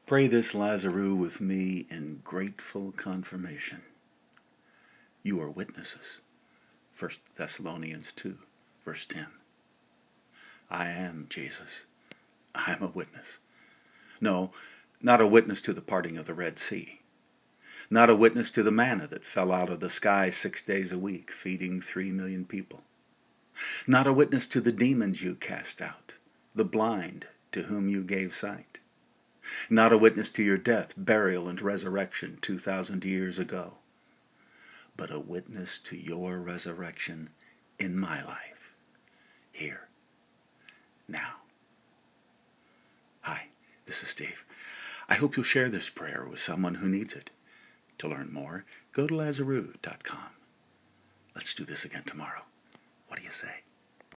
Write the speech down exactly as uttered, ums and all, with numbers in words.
Pray this Lazarus with me in grateful confirmation. You are witnesses. First Thessalonians two, verse ten. I am Jesus. I am a witness. No, not a witness to the parting of the Red Sea. Not a witness to the manna that fell out of the sky six days a week, feeding three million people. Not a witness to the demons you cast out, the blind to whom you gave sight. Not a witness to your death, burial, and resurrection two thousand years ago, but a witness to your resurrection in my life, here, now. Hi, this is Steve. I hope you'll share this prayer with someone who needs it. To learn more, go to lazarus dot com. Let's do this again tomorrow. What do you say?